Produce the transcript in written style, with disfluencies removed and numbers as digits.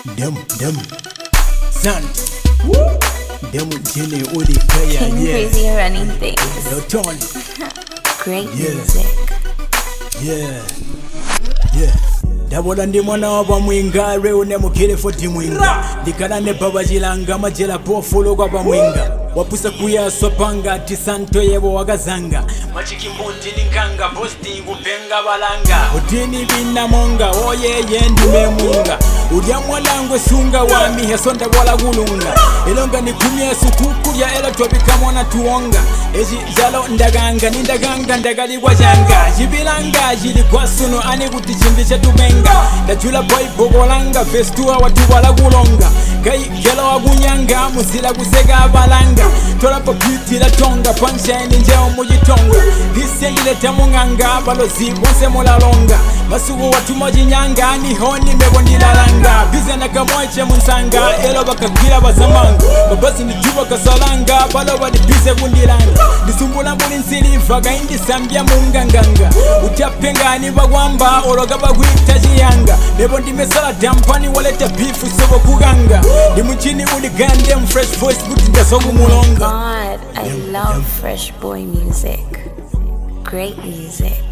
Dem, son. Dem Jenny Odi Kaya, King Crazy and running things. Tony. Great Yeah. music. Yeah. Dabola ndi mwana wa mwinga reo ne mukire foti mwinga dikala ne baba jilanga majela pofulo kwa mwinga wapusa kuya sopanga tisanto yebo wakazanga machikimbuti linkanga posti kupenga balanga udini bina monga oye yendi memunga udya mwanangu sunga wami hesonda wala kulunga elonga ni kumye sukuku ya elo topika mwana tuonga eji jalo ndaganga ndagali kwa janga jibilanga jili kwa suno ani kuti chimbisha tumenga ndachula boy bogolanga festua watu wala kulonga kai gelo wagunyanga musila kuseka abalanga tola popiti la tonga punchline njeo mujitonga disendile tamunganga balozi bonse molalonga masugo watu mojinyanga ni honi mebondilalanga bizana kamoche munsanga elo bakakira bazamanga babasi ni tuba kasalanga balo bali bize kundilanga disumbula mbuli nsiliva gaindi sambia munganganga utapenga ni bagwamba ologa bagwita jiyanga nebondi mesala dampani waleta bifu sobo kuganga ni mchini uligande fresh voice kuti ndasogu mulonga. God, I love Fresh Boy music. Great music.